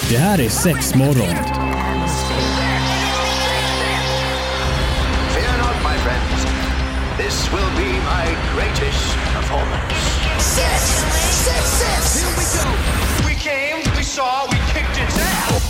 Det här är Sexmorgon. Fear not, my friends. This will be my greatest performance. Six! Here we go. We came, we saw, we kicked its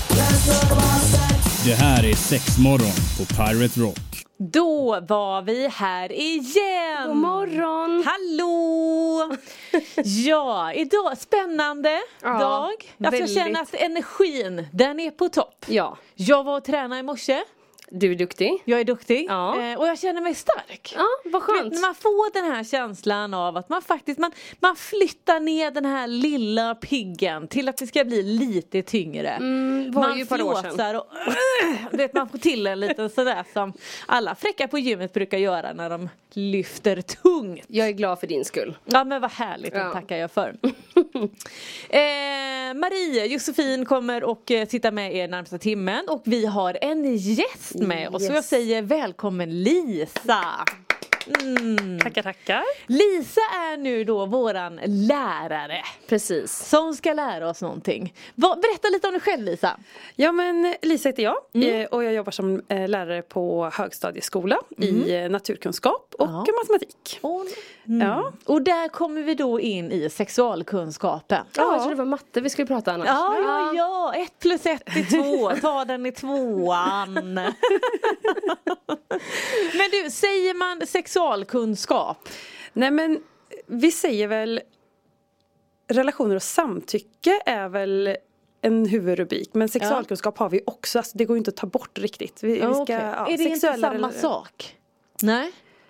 ass. Det här är Sexmorgon på Pirate Rock. Då var vi här igen. God morgon. Hallå. Ja, idag spännande dag. Jag känner att energin, den är på topp. Ja. Jag var och tränade i morse. Du är duktig. Jag är duktig. Ja. Och jag känner mig stark. Ja, vad skönt. När man får den här känslan av att man faktiskt man flyttar ner den här lilla piggen till att det ska bli lite tyngre. Var ju ett par år sedan. flåsar och vet, man får till en liten sådär som alla fräcka på gymmet brukar göra när de lyfter tungt. Jag är glad för din skull. Ja, men vad härligt, det tackar jag för. Marie, Josefin kommer och sitta med er närmsta timmen. Och vi har en gäst med oss. Så jag säger välkommen Lisa. Tackar. Lisa är nu då våran lärare. Precis. Som ska lära oss någonting. Berätta lite om dig själv, Lisa. Ja, men Lisa heter jag och jag jobbar som lärare på högstadieskola i naturkunskap och matematik. Ja. Och där kommer vi då in i sexualkunskapen. Ja, jag tror det var matte vi skulle prata annars. Ja, 1 + 1 = 2. Ta den i 2:an. Men du, säger man sexualkunskap? Nej, men vi säger väl relationer och samtycke är väl en huvudrubrik. Men sexualkunskap har vi också. Alltså, det går ju inte att ta bort riktigt. Vi ska, är det inte samma sak? Nej.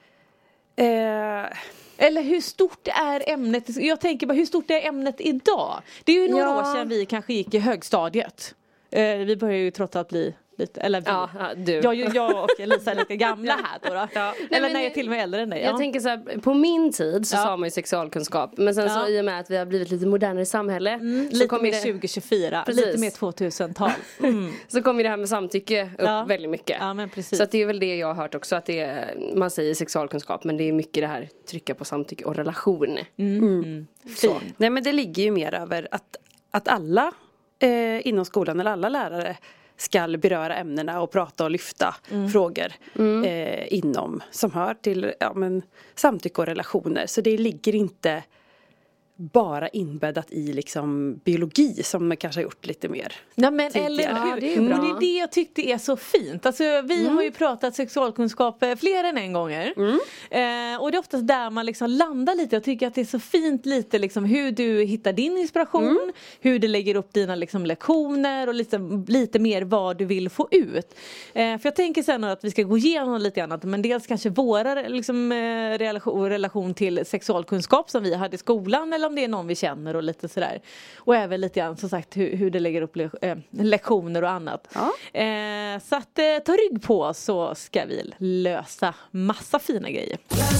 Eller hur stort är ämnet? Jag tänker bara, hur stort är ämnet idag? Det är ju några år sedan vi kanske gick i högstadiet. Vi börjar ju trots allt bli lite, eller du. Jag och Lisa är lite gamla här då. Ja. Eller nej, jag är till och med äldre än dig. Jag tänker så här, på min tid så sa man ju sexualkunskap. Men sen så i och med att vi har blivit lite modernare i samhället. Så lite kommer mer det 2024, Precis. lite mer 2000-tal. Så kommer det här med samtycke upp väldigt mycket. Ja, men precis. Så att det är väl det jag har hört också, att man säger sexualkunskap, men det är mycket det här trycka på samtycke och relation. Så. Nej, men det ligger ju mer över att alla inom skolan eller alla lärare ska beröra ämnena och prata och lyfta frågor inom som hör till samtycke och relationer. Så det ligger inte bara inbäddat i liksom biologi som man kanske har gjort lite mer. Ja, men tidigare. eller hur? det är bra. Och det är det jag tyckte är så fint. Alltså, vi har ju pratat sexualkunskap fler än en gånger. Och det är oftast där man liksom landar lite. Jag tycker att det är så fint lite liksom hur du hittar din inspiration. Hur du lägger upp dina liksom lektioner. Och lite mer vad du vill få ut. För jag tänker sen att vi ska gå igenom lite annat. Men dels kanske våra liksom, relation till sexualkunskap som vi hade i skolan. Eller om det är någon vi känner och lite sådär. Och även lite grann som sagt hur det lägger upp lektioner och annat. Så att ta rygg på, så ska vi lösa massa fina grejer.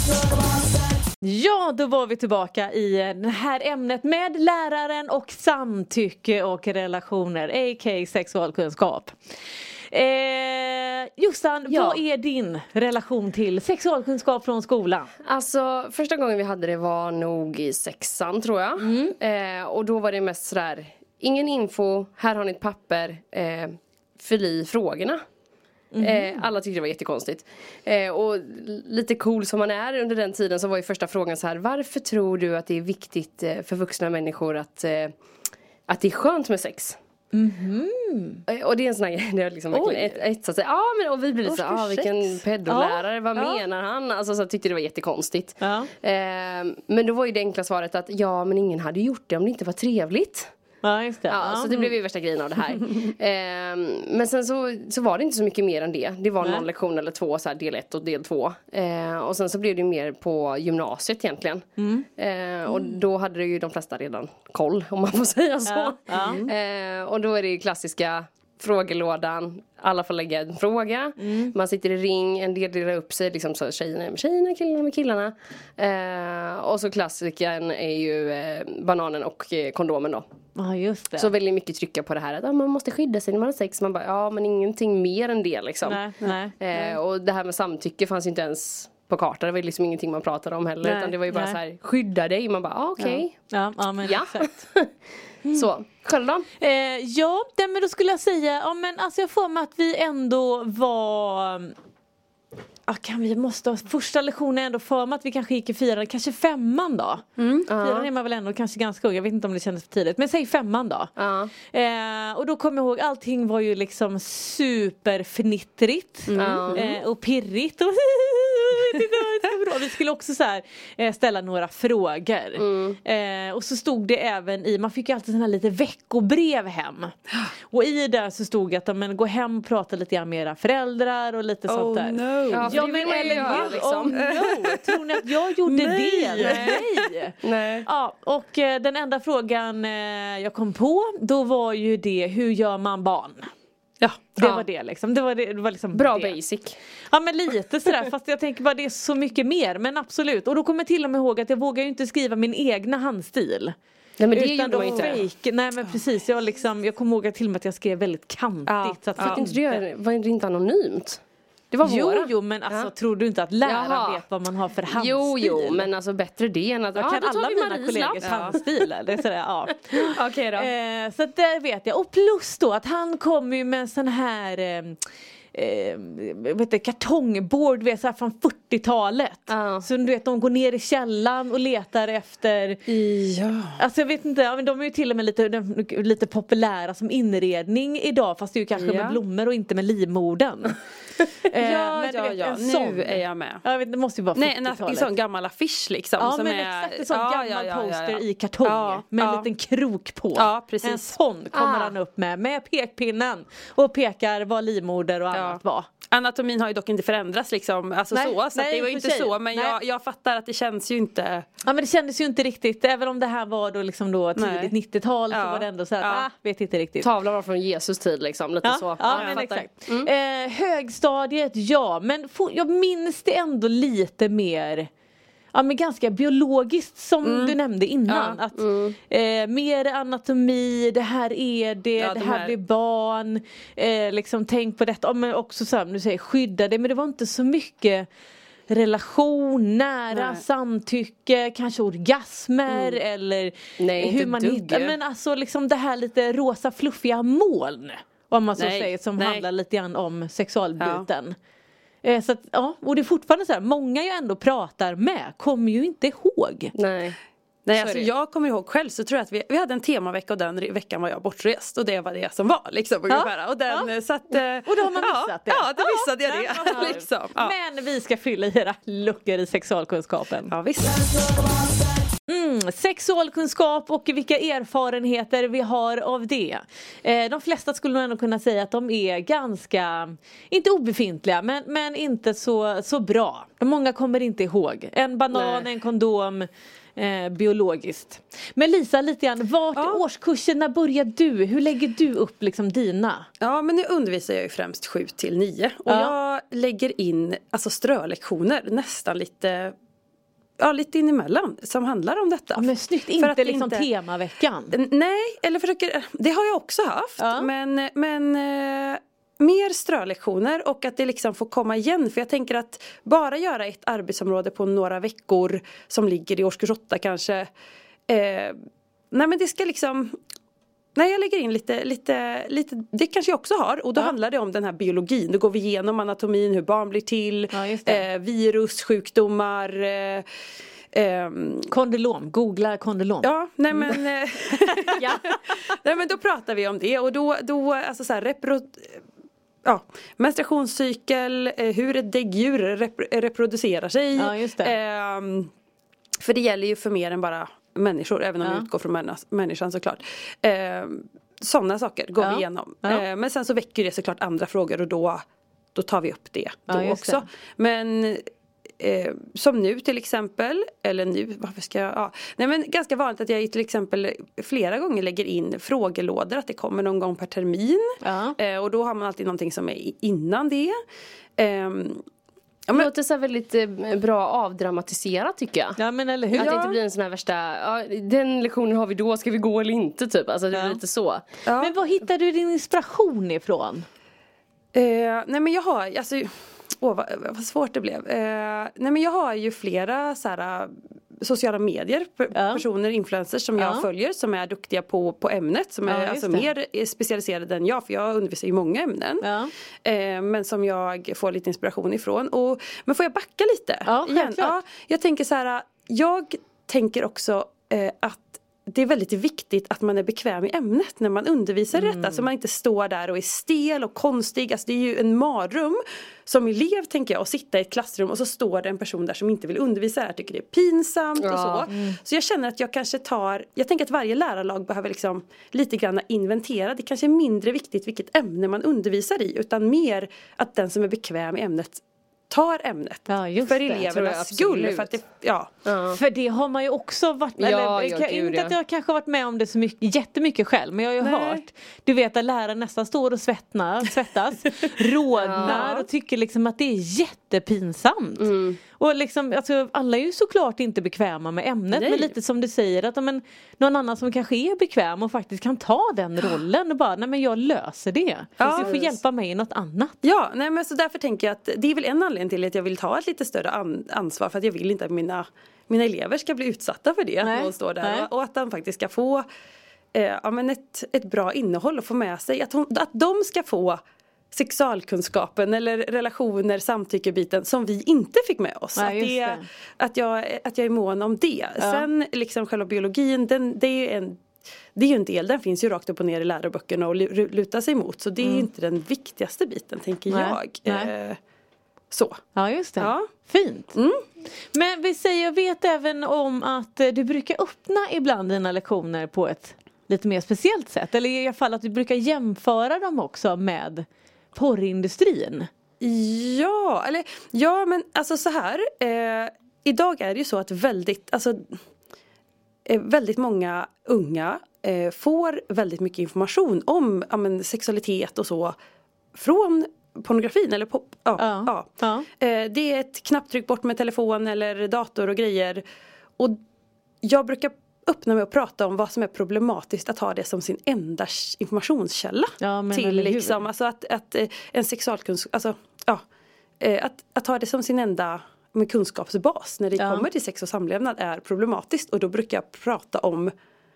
Ja, då var vi tillbaka i det här ämnet med läraren och samtycke och relationer, a.k.a. sexualkunskap. Jossan, vad är din relation till sexualkunskap från skolan? Alltså, första gången vi hade det var nog i 6:an, tror jag. Och då var det mest sådär, ingen info, här har ni ett papper, fyll i frågorna. Alla tyckte det var jättekonstigt. Och lite cool som man är under den tiden, så var ju första frågan så här: varför tror du att det är viktigt för vuxna människor att det är skönt med sex? Och det är en sån här grej, det är liksom verkligen så att säga, och vi blir lite så vilken pedolärare, vad menar han? Alltså så tyckte det var jättekonstigt. Men då var ju det enkla svaret att men ingen hade gjort det om det inte var trevligt. Ja, just det. Så det blev ju värsta grejen av det här. Men sen så var det inte så mycket mer än det. Det var någon lektion eller 2, så här, del 1 och del 2. Och sen så blev det mer på gymnasiet egentligen. Och då hade ju de flesta redan koll, om man får säga så. Och då är det ju klassiska frågelådan. Alla får lägga en fråga. Man sitter i ring. En del delar upp sig. Liksom så tjejerna med tjejerna, killarna med killarna. Och så klassiken är ju bananen och kondomen då. Ja, just det. Så väldigt mycket trycka på det här att man måste skydda sig när man har sex. Man bara, men ingenting mer än det liksom. Nej. Och det här med samtycke fanns ju inte ens på kartan. Det var liksom ingenting man pratade om heller. Utan det var ju bara så här, skydda dig. Man bara, okej. Ja, men exakt. Så, själv då? Men då skulle jag säga, alltså jag får mig att vi ändå var... första lektionen ändå för mig att vi kanske gick i 4, kanske 5:an då. 4:an är man väl ändå kanske ganska ung, jag vet inte om det kändes för tidigt, men säg 5:an då. Och då kommer jag ihåg, allting var ju liksom superfnittrigt och pirrigt och vi skulle också så här, ställa några frågor. Och så stod det även man fick ju alltid såna här lite veckobrev hem. Och i där så stod att gå hem och prata lite grann med era föräldrar och lite sånt där. No. Ja, men eller liksom. Tror ni att jag gjorde det? Nej. Ja, och den enda frågan jag kom på, då var ju det, hur gör man barn? Ja, det var det liksom. Det var liksom bra det. basic. Ja, men lite sådär, fast jag tänker bara det är så mycket mer, men absolut. Och då kommer jag till och med ihåg att jag vågar ju inte skriva min egna handstil. Nej, men det utan gjorde man inte. Nej, men precis, jag kommer ihåg till och med att jag skrev väldigt kantigt. Så att var det inte anonymt? Det var jo, men alltså tror du inte att läraren vet vad man har för handstil? Jo, men alltså bättre det än att... Jag kan alla mina kollegors handstilar. Det är sådär, Okej då. Så där vet jag. Och plus då att han kommer ju med en sån här... kartongbord så här från 40-talet. Så du vet, de går ner i källan och letar efter alltså jag vet inte, de är ju till och med lite populära som inredning idag, fast det är ju kanske med blommor och inte med livmodern. Nu är jag med. Jag vet, det måste ju vara 40-talet. En sån gammal affisch liksom. Ja, som men exakt en sån gammal poster i kartong med en liten krok på. Ja, precis. En sån kommer han upp med pekpinnen och pekar vad livmoder och annat var. Anatomin har ju dock inte förändrats liksom, alltså så att det var inte så, men jag fattar att det känns ju inte. Ja, men det kändes ju inte riktigt, även om det här var då liksom då tidigt 90-tal så var det ändå så att vet inte riktigt. Tavlan var från Jesus tid liksom, lite så. Ja, men exakt. Högstadiet, men jag minns det ändå lite mer. Ja, men ganska biologiskt som du nämnde innan. Att mer anatomi, det här är det här blir barn. Liksom tänk på detta. Men också så här, du säger skydda det. Men det var inte så mycket relation, nära, samtycke, kanske orgasmer eller hur man hittar. Men alltså liksom det här lite rosa fluffiga moln. Om man så säger, som handlar lite grann om sexualbiten. Så att, och det är fortfarande så här, många jag ändå pratar med kommer ju inte ihåg. Nej, alltså jag kommer ihåg själv, så tror jag att vi hade en temavecka och den veckan var jag bortrest och det var det som var liksom ungefär. Och den så att, och då har man missat det. Ja, då missade jag det liksom. Men vi ska fylla era luckor i sexualkunskapen. Ja, visst. Sexualkunskap och vilka erfarenheter vi har av det. De flesta skulle nog ändå kunna säga att de är ganska, inte obefintliga, men inte så bra. Många kommer inte ihåg. En banan, en kondom, biologiskt. Men Lisa, lite grann, årskursen, när börjar du? Hur lägger du upp liksom dina? Ja, men nu undervisar jag ju främst 7-9. Och jag lägger in alltså strölektioner nästan lite in emellan som handlar om detta. Ja, men snyggt, inte liksom temaveckan. Nej, eller det har jag också haft. Men mer strölektioner och att det liksom får komma igen. För jag tänker att bara göra ett arbetsområde på några veckor som ligger i årskurs 8 kanske. Nej, men det ska liksom... Nej, jag lägger in lite, det kanske jag också har. Och då handlar det om den här biologin. Då går vi igenom anatomin, hur barn blir till, virus, sjukdomar. Kondylom, googla kondylom. Ja, nej men nej, men då pratar vi om det. Och då alltså så här, menstruationscykel, hur ett däggdjur reproducerar sig. Ja, just det. För det gäller ju för mer än bara människor, även om vi utgår från människan såklart. Sådana saker går vi igenom. Men sen så väcker det såklart andra frågor och då tar vi upp det då också. Det. Men som nu till exempel, eller nu, varför ska jag, nej men ganska vanligt att jag till exempel flera gånger lägger in frågelådor, att det kommer någon gång per termin. Och då har man alltid någonting som är innan det. Det låter så väldigt bra avdramatiserat tycker jag. Ja, men eller hur? Att det inte blir en sån här värsta, den lektionen har vi då, ska vi gå eller inte typ. Alltså det blir lite så. Men var hittar du din inspiration ifrån? Nej men jag har, alltså vad svårt det blev. Nej men jag har ju flera så här sociala medier, personer, influencers som jag följer som är duktiga på ämnet, som är alltså mer specialiserade än jag, för jag undervisar i många ämnen. Men som jag får lite inspiration ifrån. Men får jag backa lite? Igen? Jag tänker så här, jag tänker också att det är väldigt viktigt att man är bekväm i ämnet när man undervisar detta. Så man inte står där och är stel och konstig. Alltså det är ju en mardröm som elev, tänker jag, att sitta i ett klassrum och så står det en person där som inte vill undervisa här, tycker det är pinsamt och så. Så jag känner att jag kanske jag tänker att varje lärarlag behöver liksom lite grann inventera. Det kanske är mindre viktigt vilket ämne man undervisar i, utan mer att den som är bekväm i ämnet tar ämnet för elevernas skull. För, att för det har man ju också varit inte att jag kanske har varit med om det så mycket, jättemycket själv, men jag har ju hört, du vet att lärare nästan står och svettas rodnar och tycker liksom att det är jättepinsamt. Och liksom, alltså, alla är ju såklart inte bekväma med ämnet, men lite som du säger att någon annan som kanske är bekväm och faktiskt kan ta den rollen och bara, nej men jag löser det. Så du får hjälpa mig i något annat. Ja, nej men så därför tänker jag att det är väl en anledning till att jag vill ta ett lite större ansvar, för att jag vill inte att mina elever ska bli utsatta för det, att de står där och att de faktiskt ska få ett bra innehåll och få med sig, att de ska få sexualkunskapen eller relationer, samtyckebiten som vi inte fick med oss. Att jag är mån om det. Sen liksom själva biologin, det är ju en del, den finns ju rakt upp och ner i läroböckerna och luta sig mot, så det är inte den viktigaste biten, tänker jag. Så. Ja, just det. Ja. Fint. Men jag vet även om att du brukar öppna ibland dina lektioner på ett lite mer speciellt sätt. Eller i alla fall att du brukar jämföra dem också med porrindustrin. Men alltså så här. Idag är det ju så att väldigt många unga får väldigt mycket information om sexualitet och så från pornografin eller det är ett knapptryck bort med telefon eller dator och grejer, och jag brukar öppna med att prata om vad som är problematiskt att ha det som sin enda informationskälla till liksom, alltså att en sexualkunskap, alltså att ha det som sin enda kunskapsbas när det kommer till sex och samlevnad är problematiskt, och då brukar jag prata om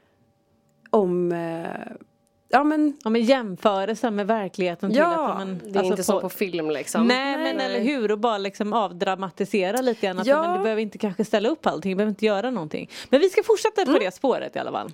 jämförelsen med verkligheten till att det är inte så på film liksom. Nej, men eller hur, och bara liksom avdramatisera lite grann men du behöver inte kanske ställa upp allting, du behöver inte göra någonting. Men vi ska fortsätta på det spåret i alla fall.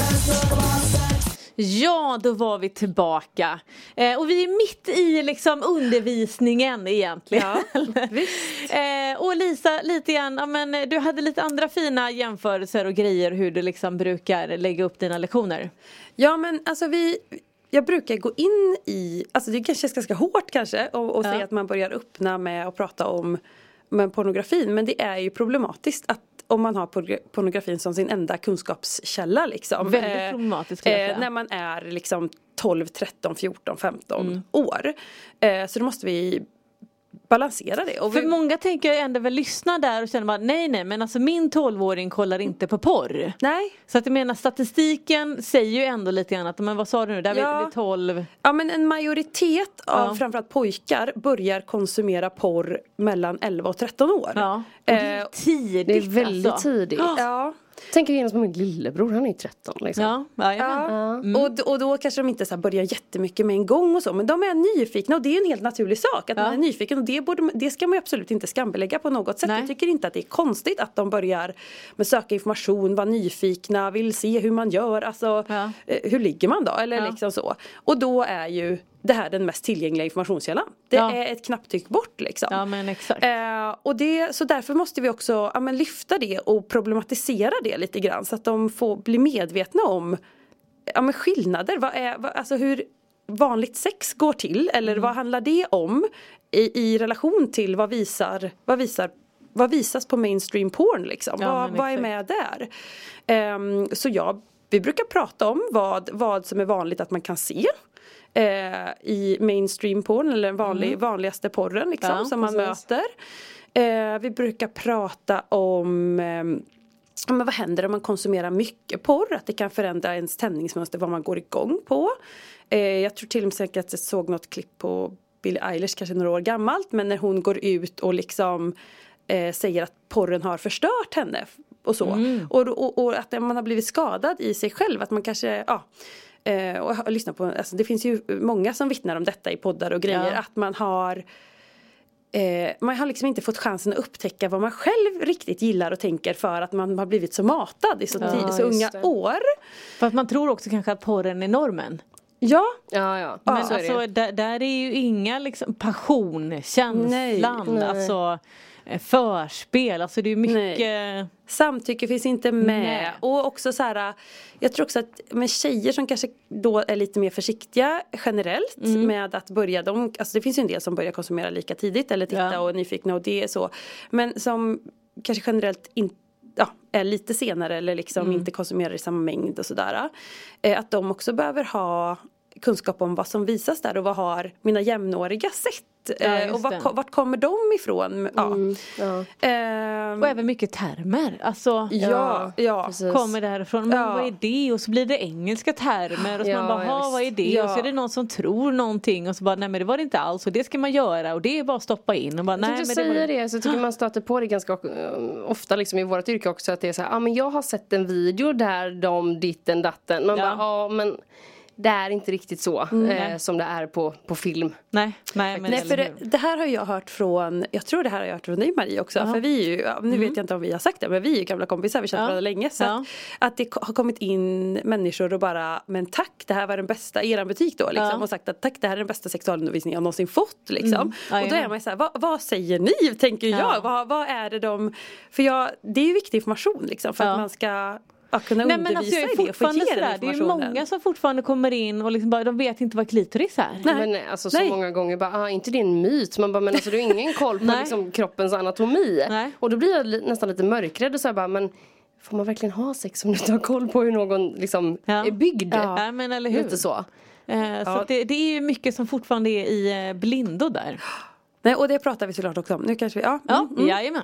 Ja, då var vi tillbaka. Och vi är mitt i liksom undervisningen egentligen. Och Lisa, lite grann, du hade lite andra fina jämförelser och grejer hur du liksom brukar lägga upp dina lektioner. Ja, men alltså jag brukar gå in i, alltså det kanske är ganska hårt kanske och säga att man börjar öppna med att prata om pornografin, men det är ju problematiskt att om man har pornografin som sin enda kunskapskälla liksom. Väldigt problematiskt när man är liksom 12, 13, 14, 15 år. Så då måste vi balansera det. Och för många tänker jag ändå väl lyssna där och känner bara nej, men alltså min 12-åring kollar inte på porr. Nej. Så att jag menar, statistiken säger ju ändå lite grann att, men vad sa du nu, där vi 12. Ja, men en majoritet av framförallt pojkar börjar konsumera porr mellan 11 och 13 år. Ja, och det är tidigt. Det är väldigt tidigt. Ja. Tänker genast på min lillebror, han är 13 liksom. Och då kanske de inte så här börjar jättemycket med en gång och så, men de är nyfikna, och det är en helt naturlig sak att man är nyfiken, och det ska man ju absolut inte skambelägga på något sätt. Jag tycker inte att det är konstigt att de börjar med söka information, vara nyfikna, vill se hur man gör, alltså hur ligger man då, eller liksom så. Och då är ju det här den mest tillgängliga informationskällan. Det är ett knapptryck bort liksom. Ja, men exakt. Så därför måste vi också lyfta det och problematisera det lite grann, så att de får bli medvetna om skillnader. Alltså hur vanligt sex går till, eller vad handlar det om i relation till vad visas på mainstream porn liksom. Vad är med där? Vi brukar prata om vad som är vanligt att man kan se i mainstream porn, eller vanligaste porren liksom, som man möter. Vi brukar prata om vad händer om man konsumerar mycket porr, att det kan förändra ens tändningsmönster, vad man går igång på. Jag tror till och med att jag såg något klipp på Billie Eilish, kanske några år gammalt, men när hon går ut och liksom säger att porren har förstört henne och så. Och att man har blivit skadad i sig själv, att man kanske, och lyssna på, alltså det finns ju många som vittnar om detta i poddar och grejer, att man har liksom inte fått chansen att upptäcka vad man själv riktigt gillar och tänker, för att man har blivit så matad i så unga år. För att man tror också kanske att porren är normen. Ja. Men alltså, där är ju inga liksom passion, känslan, alltså förspel, alltså det är mycket samtycke finns inte med. Och också så här, jag tror också att med tjejer som kanske då är lite mer försiktiga generellt med att börja, alltså det finns ju en del som börjar konsumera lika tidigt eller titta och är nyfikna, och det är så, men som kanske generellt inte är lite senare eller liksom inte konsumerar i samma mängd och sådär, att de också behöver ha kunskap om vad som visas där och vad har mina jämnåriga sett. Och vart kommer de ifrån? Och även mycket termer. Alltså, kommer därifrån. Men vad är det? Och så blir det engelska termer. Och så man bara, vad är det? Och så är det någon som tror någonting. Och så bara, nej men det var det inte alls. Och det ska man göra. Och det är bara att stoppa in. Och bara, nej, men säger det. Så tycker man stöter på det ganska ofta liksom i vårt yrke också. Att det är så här, men jag har sett en video där de ditten datten. Man bara, men det är inte riktigt så som det är på film. Nej, för det här har jag hört från, jag tror det här har jag hört från dig, Marie också. För vi är ju, nu vet jag inte om vi har sagt det, men vi är ju gamla kompisar, vi känner varandra länge. Så att det har kommit in människor och bara, men tack, det här var den bästa, er butik då liksom, och sagt att tack, det här är den bästa sexualundervisningen jag någonsin fått liksom. Och då är man så här, vad säger ni, tänker jag, vad är det det är ju viktig information liksom, för att man ska kunna undervisa i det och få ge den informationen. Det är ju många som fortfarande kommer in och liksom bara, de vet inte vad klitoris är. Men alltså så många gånger bara, inte det är en myt. Man bara, men alltså du har ingen koll på liksom, kroppens anatomi. Och då blir jag nästan lite mörkrädd och så här bara, men får man verkligen ha sex om du inte har koll på hur någon liksom är byggd? Ja, men eller hur? Lite så. Så det är ju mycket som fortfarande är i blindo där. Nej, och det pratar vi såklart också om. Nu kanske vi, jajamän.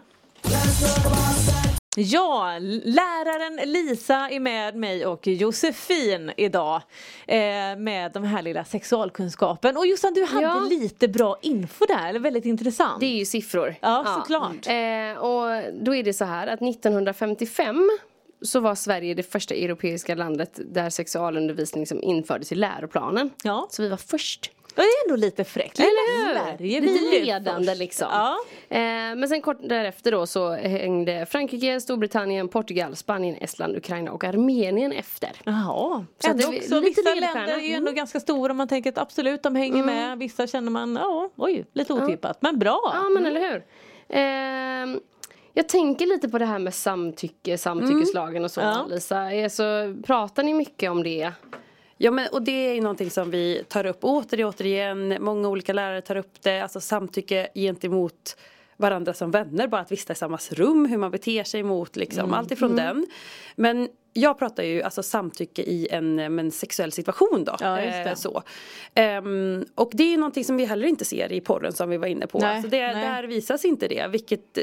Ja, läraren Lisa är med mig och Josefin idag med de här lilla sexualkunskapen. Och Jossan, du hade lite bra info där, eller väldigt intressant. Det är ju siffror. Ja, såklart. Och då är det så här att 1955 så var Sverige det första europeiska landet där sexualundervisning som infördes i läroplanen. Ja. Så vi var först. Det är ändå lite fräckt. Eller hur? Lite ledande liksom. Ja. Men sen kort därefter då så hängde Frankrike, Storbritannien, Portugal, Spanien, Estland, Ukraina och Armenien efter. Jaha. Så ändå också, vissa länder är ju ändå ganska stora. Man tänker att absolut de hänger med. Vissa känner man, lite otippat. Men bra. Ja, men eller hur? Jag tänker lite på det här med samtyckeslagen och så, Lisa. Så pratar ni mycket om det? Ja, men och det är ju någonting som vi tar upp återigen. Många olika lärare tar upp det. Alltså samtycke gentemot varandra som vänner. Bara att vistas i samma rum. Hur man beter sig mot liksom. Allt ifrån den. Men jag pratar ju alltså samtycke i en sexuell situation då. Ja, just det. Så. Och det är ju någonting som vi heller inte ser i porren som vi var inne på. Nej, alltså där visas inte det. Vilket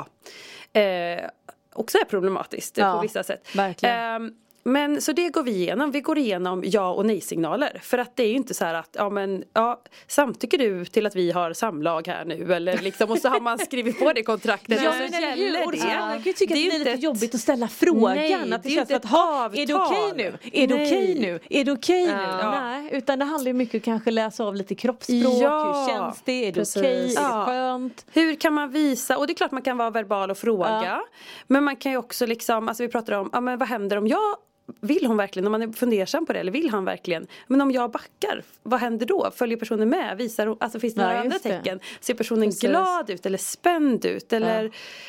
också är problematiskt på vissa sätt. Verkligen. Men så det går vi igenom. Vi går igenom ja- och nej-signaler. För att det är ju inte så här att samtycker du till att vi har samlag här nu? Eller liksom, och så har man skrivit på det kontraktet. Ja, men gäller det. Jag kan tycka att det är lite jobbigt att ställa frågan. Nej, att det känns att är det okej nu? Är det okej nu? Är det okej nu? Nej, utan det handlar ju mycket kanske läsa av lite kroppsspråk. Hur känns det? Är det okej? Är det skönt? Hur kan man visa? Och det är klart man kan vara verbal och fråga. Men man kan ju också liksom, alltså vi pratar om, men vad händer om jag vill hon verkligen, om man är fundersam på det, eller vill han verkligen, men om jag backar, vad händer då? Följer personen med? Visar, alltså finns det några andra tecken? Ser personen glad ut eller spänd ut? Eller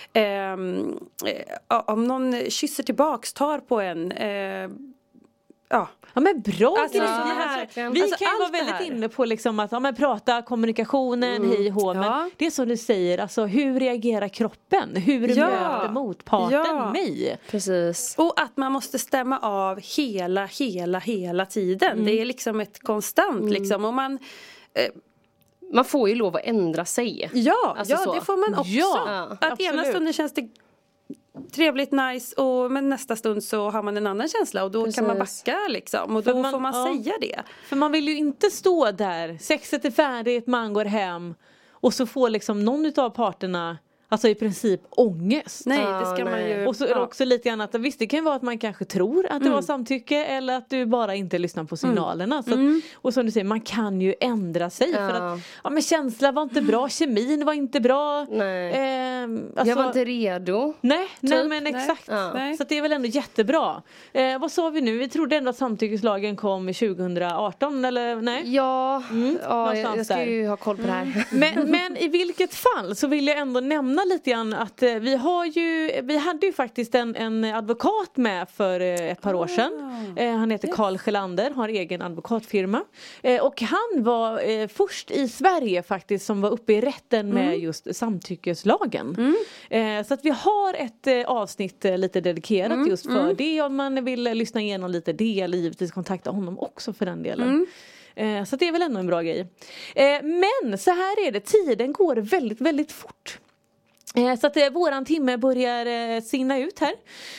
om någon kysser tillbaks, tar på en Ja, men bra alltså, grejer. Vi kan ju vara väldigt inne på liksom att prata kommunikationen, hej och hå, men det är som du säger, alltså hur reagerar kroppen? Hur möter motparten mig? Precis. Och att man måste stämma av hela tiden. Det är liksom ett konstant liksom, och man får ju lov att ändra sig. Ja, det får man också. Ja, att ena stunden känns det trevligt, nice, men nästa stund så har man en annan känsla och då kan man backa liksom, och då får man säga det. För man vill ju inte stå där, sexet är färdigt, man går hem och så får liksom någon utav parterna alltså i princip ångest. Nej, det ska man ju. Och så är det också lite grann att visst, det kan vara att man kanske tror att det var samtycke eller att du bara inte lyssnar på signalerna. Så att, och som du säger, man kan ju ändra sig för att men känslan var inte bra, kemin var inte bra. Nej. Alltså, jag var inte redo. Nej men exakt. Nej. Så att det är väl ändå jättebra. Vad sa vi nu? Vi trodde ändå att samtyckeslagen kom 2018 eller nej? Ja, jag ska ju ha koll på det här. Men i vilket fall så vill jag ändå nämna lite grann att vi hade ju faktiskt en advokat med för ett par år sedan. Han heter Carl Sjölander, har egen advokatfirma. Och han var först i Sverige faktiskt som var uppe i rätten med just samtyckeslagen. Så att vi har ett avsnitt lite dedikerat just för det, om man vill lyssna igenom lite det, eller givetvis kontakta honom också för den delen. Så det är väl ändå en bra grej. Men så här är det, tiden går väldigt, väldigt fort. Så att våran timme börjar sina ut här.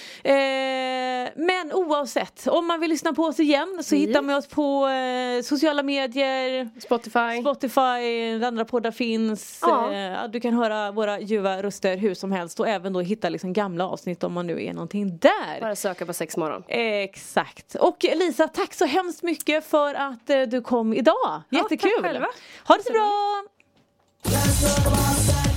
Men oavsett, om man vill lyssna på oss igen så hittar man oss på sociala medier, Spotify, andra poddar finns. Du kan höra våra ljuva röster hur som helst och även då hitta liksom gamla avsnitt om man nu är någonting där. Bara söka på 6 morgon. Exakt. Och Lisa, tack så hemskt mycket för att du kom idag. Jättekul. Tack själva. Ha det så bra.